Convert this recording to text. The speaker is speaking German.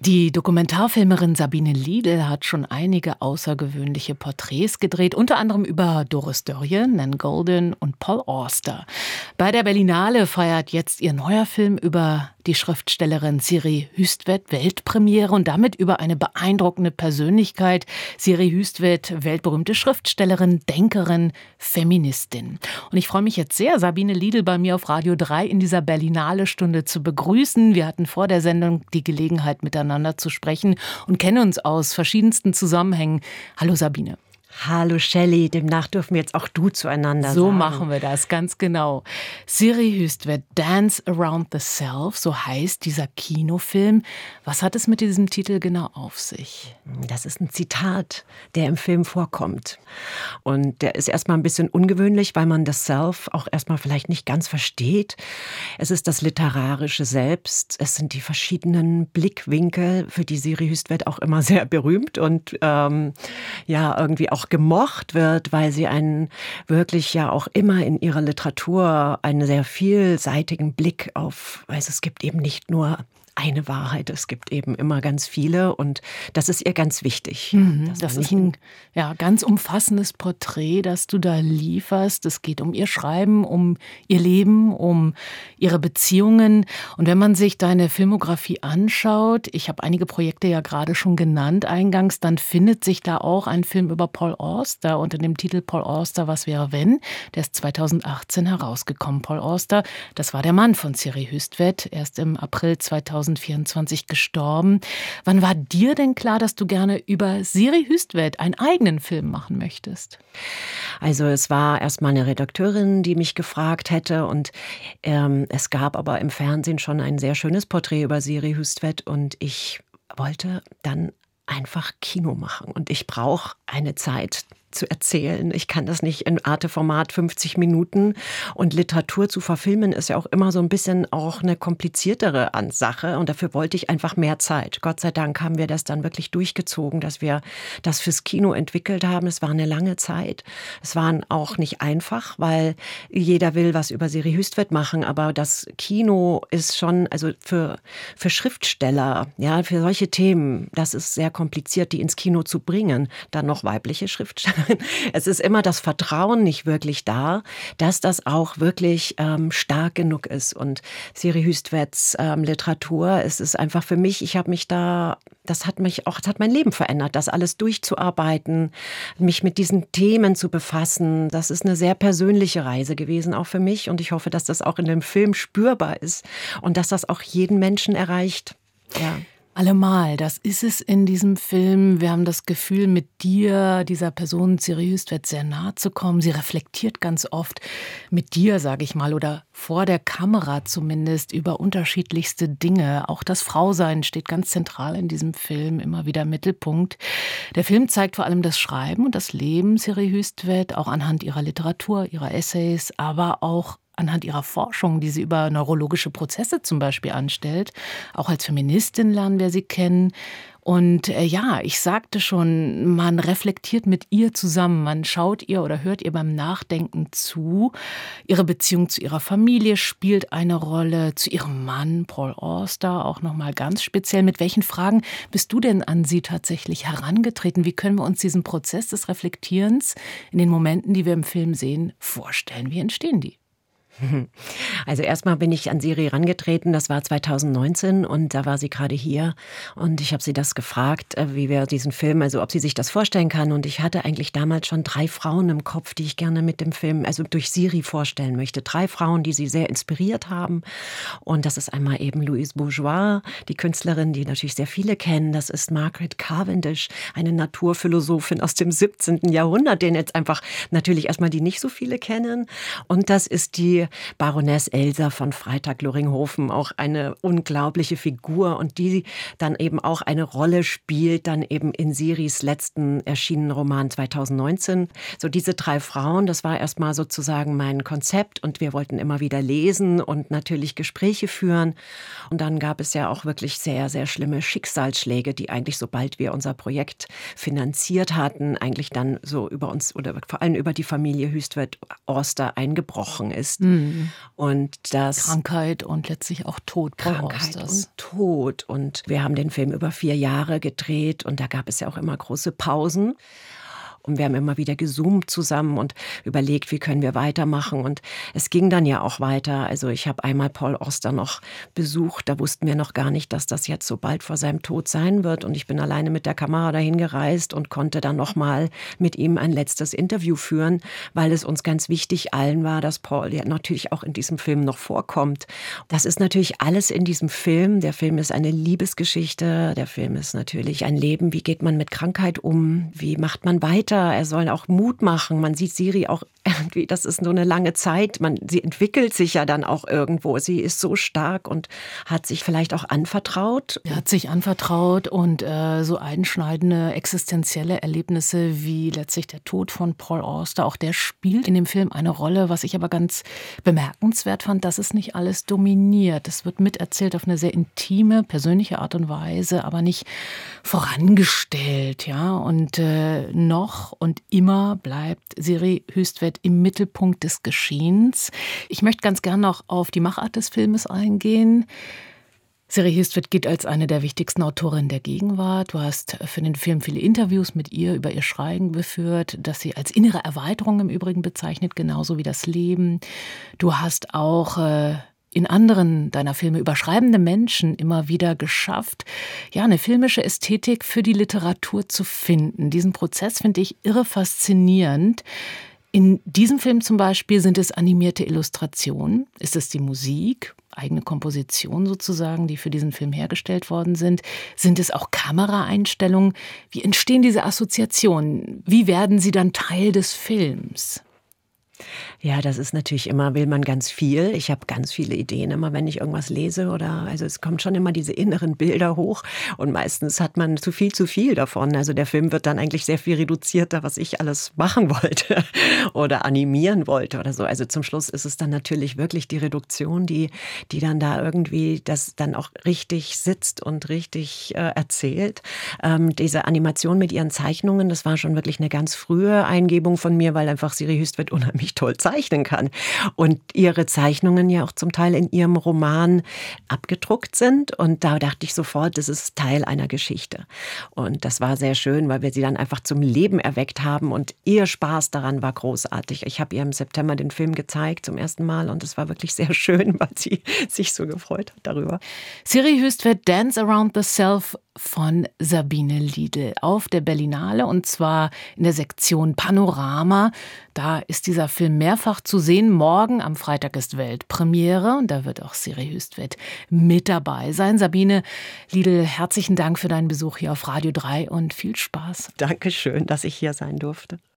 Die Dokumentarfilmerin Sabine Liedl hat schon einige außergewöhnliche Porträts gedreht, unter anderem über Doris Dörrie, Nan Goldin und Paul Auster. Bei der Berlinale feiert jetzt ihr neuer Film über die Schriftstellerin Siri Hustvedt Weltpremiere und damit über eine beeindruckende Persönlichkeit. Siri Hustvedt, weltberühmte Schriftstellerin, Denkerin, Feministin. Und ich freue mich jetzt sehr, Sabine Liedl bei mir auf Radio 3 in dieser Berlinale-Stunde zu begrüßen. Wir hatten vor der Sendung die Gelegenheit, miteinander zu sprechen und kennen uns aus verschiedensten Zusammenhängen. Hallo Sabine. Hallo Shelley, demnach dürfen wir jetzt auch du zueinander So sagen. machen wir das, ganz genau. Siri Hustvedt, Dance Around the Self, so heißt dieser Kinofilm. Was hat es mit diesem Titel genau auf sich? Das ist ein Zitat, der im Film vorkommt. Und der ist erstmal ein bisschen ungewöhnlich, weil man das Self auch erstmal vielleicht nicht ganz versteht. Es ist das literarische Selbst. Es sind die verschiedenen Blickwinkel, für die Siri Hustvedt auch immer sehr berühmt und irgendwie auch gemocht wird, weil sie einen wirklich ja auch immer in ihrer Literatur einen sehr vielseitigen Blick auf, also es gibt eben nicht nur eine Wahrheit, es gibt eben immer ganz viele und das ist ihr ganz wichtig. Das ist ein ganz umfassendes Porträt, das du da lieferst. Es geht um ihr Schreiben, um ihr Leben, um ihre Beziehungen. Und wenn man sich deine Filmografie anschaut, ich habe einige Projekte ja gerade schon genannt eingangs, dann findet sich da auch ein Film über Paul Auster unter dem Titel Paul Auster, was wäre wenn? Der ist 2018 herausgekommen. Paul Auster, das war der Mann von Siri Hustvedt, erst im April 2024 gestorben. Wann war dir denn klar, dass du gerne über Siri Hustvedt einen eigenen Film machen möchtest? Also es war erstmal eine Redakteurin, die mich gefragt hätte und es gab aber im Fernsehen schon ein sehr schönes Porträt über Siri Hustvedt und ich wollte dann einfach Kino machen und ich brauche eine Zeit zu erzählen. Ich kann das nicht in Arte-Format 50 Minuten und Literatur zu verfilmen ist ja auch immer so ein bisschen auch eine kompliziertere Sache und dafür wollte ich einfach mehr Zeit. Gott sei Dank haben wir das dann wirklich durchgezogen, dass wir das fürs Kino entwickelt haben. Es war eine lange Zeit. Es war auch nicht einfach, weil jeder will was über Siri Hustvedt machen, aber das Kino ist schon, also für Schriftsteller, ja, für solche Themen, das ist sehr kompliziert, die ins Kino zu bringen. Dann noch weibliche Schriftsteller. Es ist immer das Vertrauen nicht wirklich da, dass das auch wirklich stark genug ist. Und Siri Hustvedts Literatur, es ist einfach für mich, das hat mein Leben verändert, das alles durchzuarbeiten, mich mit diesen Themen zu befassen. Das ist eine sehr persönliche Reise gewesen, auch für mich. Und ich hoffe, dass das auch in dem Film spürbar ist und dass das auch jeden Menschen erreicht. Ja. Allemal, das ist es in diesem Film. Wir haben das Gefühl, mit dir, dieser Person Siri Hustvedt, sehr nahe zu kommen. Sie reflektiert ganz oft mit dir, sage ich mal, oder vor der Kamera zumindest über unterschiedlichste Dinge. Auch das Frausein steht ganz zentral in diesem Film, immer wieder im Mittelpunkt. Der Film zeigt vor allem das Schreiben und das Leben Siri Hustvedt, auch anhand ihrer Literatur, ihrer Essays, aber auch anhand ihrer Forschung, die sie über neurologische Prozesse zum Beispiel anstellt. Auch als Feministin lernen wir sie kennen. Und ich sagte schon, man reflektiert mit ihr zusammen. Man schaut ihr oder hört ihr beim Nachdenken zu. Ihre Beziehung zu ihrer Familie spielt eine Rolle, zu ihrem Mann Paul Auster auch nochmal ganz speziell. Mit welchen Fragen bist du denn an sie tatsächlich herangetreten? Wie können wir uns diesen Prozess des Reflektierens in den Momenten, die wir im Film sehen, vorstellen? Wie entstehen die? Also erstmal bin ich an Siri herangetreten, das war 2019 und da war sie gerade hier und ich habe sie das gefragt, wie wir diesen Film, also ob sie sich das vorstellen kann und ich hatte eigentlich damals schon 3 Frauen im Kopf, die ich gerne mit dem Film, also durch Siri vorstellen möchte. 3 Frauen, die sie sehr inspiriert haben und das ist einmal eben Louise Bourgeois, die Künstlerin, die natürlich sehr viele kennen, das ist Margaret Cavendish, eine Naturphilosophin aus dem 17. Jahrhundert, den jetzt einfach natürlich erstmal die nicht so viele kennen und das ist die Baroness Elsa von Freytag-Loringhofen, auch eine unglaubliche Figur und die dann eben auch eine Rolle spielt, dann eben in Siris letzten erschienenen Roman 2019. So diese 3 Frauen, das war erstmal sozusagen mein Konzept und wir wollten immer wieder lesen und natürlich Gespräche führen. Und dann gab es ja auch wirklich sehr, sehr schlimme Schicksalsschläge, die eigentlich, sobald wir unser Projekt finanziert hatten, eigentlich dann so über uns oder vor allem über die Familie Hustvedt Auster eingebrochen ist. Und das Krankheit und letztlich auch Tod. Krankheit und Tod. Und wir haben den Film über 4 Jahre gedreht und da gab es ja auch immer große Pausen. Und wir haben immer wieder gezoomt zusammen und überlegt, wie können wir weitermachen. Und es ging dann ja auch weiter. Also ich habe einmal Paul Auster noch besucht. Da wussten wir noch gar nicht, dass das jetzt so bald vor seinem Tod sein wird. Und ich bin alleine mit der Kamera dahin gereist und konnte dann noch mal mit ihm ein letztes Interview führen, weil es uns ganz wichtig allen war, dass Paul ja natürlich auch in diesem Film noch vorkommt. Das ist natürlich alles in diesem Film. Der Film ist eine Liebesgeschichte. Der Film ist natürlich ein Leben. Wie geht man mit Krankheit um? Wie macht man weiter? Er soll auch Mut machen. Man sieht Siri auch irgendwie, das ist so eine lange Zeit. Sie entwickelt sich ja dann auch irgendwo. Sie ist so stark und hat sich vielleicht auch anvertraut. Er hat sich anvertraut und so einschneidende existenzielle Erlebnisse wie letztlich der Tod von Paul Auster, auch der spielt in dem Film eine Rolle. Was ich aber ganz bemerkenswert fand, dass es nicht alles dominiert. Es wird miterzählt auf eine sehr intime, persönliche Art und Weise, aber nicht vorangestellt. Ja? Und noch und immer bleibt Siri Hustvedt im Mittelpunkt des Geschehens. Ich möchte ganz gern noch auf die Machart des Filmes eingehen. Siri Hustvedt gilt als eine der wichtigsten Autorinnen der Gegenwart. Du hast für den Film viele Interviews mit ihr über ihr Schreiben geführt, das sie als innere Erweiterung im Übrigen bezeichnet, genauso wie das Leben. Du hast auch in anderen deiner Filme über schreibende Menschen immer wieder geschafft, ja, eine filmische Ästhetik für die Literatur zu finden. Diesen Prozess finde ich irre faszinierend. In diesem Film zum Beispiel sind es animierte Illustrationen, ist es die Musik, eigene Kompositionen sozusagen, die für diesen Film hergestellt worden sind, sind es auch Kameraeinstellungen. Wie entstehen diese Assoziationen? Wie werden sie dann Teil des Films? Ja, das ist natürlich immer, will man ganz viel. Ich habe ganz viele Ideen, immer wenn ich irgendwas lese also es kommt schon immer diese inneren Bilder hoch und meistens hat man zu viel davon. Also der Film wird dann eigentlich sehr viel reduzierter, was ich alles machen wollte oder animieren wollte oder so. Also zum Schluss ist es dann natürlich wirklich die Reduktion, die dann da irgendwie das dann auch richtig sitzt und richtig erzählt. Diese Animation mit ihren Zeichnungen, das war schon wirklich eine ganz frühe Eingebung von mir, weil einfach Siri Hustvedt unheimlich toll zeichnen kann. Und ihre Zeichnungen ja auch zum Teil in ihrem Roman abgedruckt sind. Und da dachte ich sofort, das ist Teil einer Geschichte. Und das war sehr schön, weil wir sie dann einfach zum Leben erweckt haben. Und ihr Spaß daran war großartig. Ich habe ihr im September den Film gezeigt zum ersten Mal. Und es war wirklich sehr schön, weil sie sich so gefreut hat darüber. Siri Hustvedt, Dance Around the Self von Sabine Liedl auf der Berlinale und zwar in der Sektion Panorama. Da ist dieser Film mehrfach zu sehen. Morgen am Freitag ist Weltpremiere und da wird auch Siri Hustvedt mit dabei sein. Sabine Liedl, herzlichen Dank für deinen Besuch hier auf Radio 3 und viel Spaß. Dankeschön, dass ich hier sein durfte.